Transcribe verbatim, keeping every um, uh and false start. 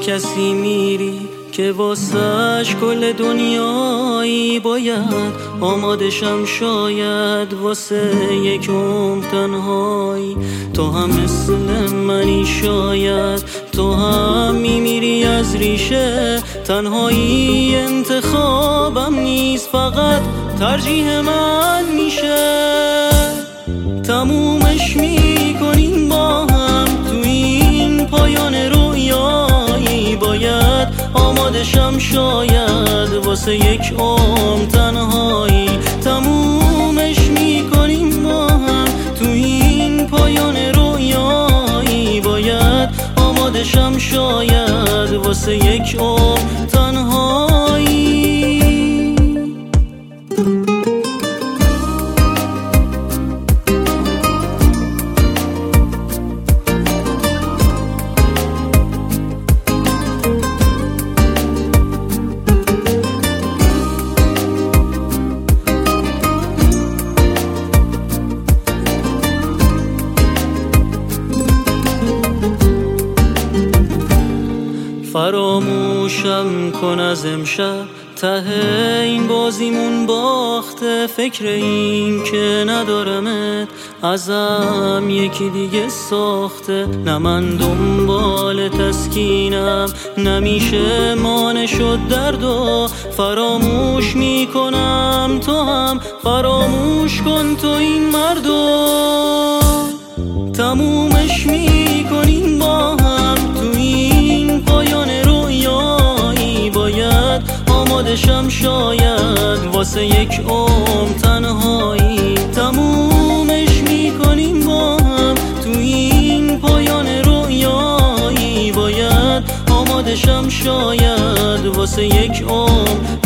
کسی میری که واسش کل دنیایی باید آمادشم، شاید واسه یک عمر تنهایی. تو هم مثل منی، شاید تو هم میمیری از ریشه. تنهایی انتخابم نیست، فقط ترجیح من میشه. تمومش میکنیم با هم تو این پایان رویایی، باید آمادشم، شاید واسه یک عمر تنهایی. تمومش میکنیم با هم تو این پایان رویایی، باید آمادشم، شاید واسه یک عمر تنهایی. فراموشم کن از امشب، ته این بازیمون باخته. فکر این که ندارمت ازم یکی دیگه ساخته. نه من دنبال تسکینم، نمیشه مانع شد درد و فراموش میکنم. تو هم فراموش کن تو این مردو. تمومش میکنیم با هم تو این پایان رویایی، باید آمادشم، شاید واسه یک عمر تنهایی. تمومش میکنیم با هم تو این پایان رویایی، باید آمادشم، شاید واسه یک عمر